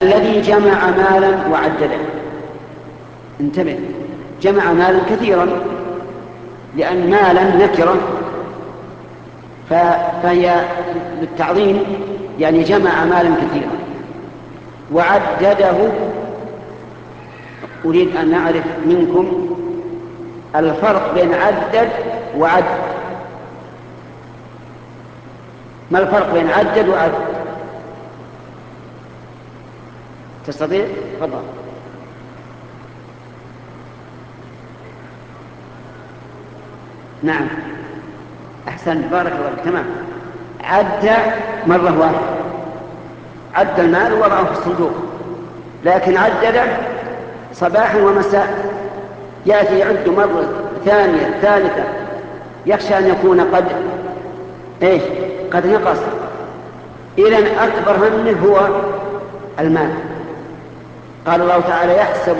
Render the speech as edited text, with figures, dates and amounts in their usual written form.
الذي جمع مالا وعدده. انتبه، جمع مالا كثيرا، لأن مالا نكرة فهي للتعظيم، يعني جمع مالا كثيرا. وعدده، أريد أن نعرف منكم الفرق بين عدد وعد. ما الفرق بين عدد وعد؟ تستطيع؟ تفضل. نعم، أحسن، بارك الله فيك، تمام. عد مرة واحدة، عد المال ووضعه في الصندوق، لكن عدده صباحا ومساء، يأتي يعد مرة ثانية ثالثة، يخشى أن يكون قد نقص. إذن أكبر همه هو المال. قال الله تعالى: يحسب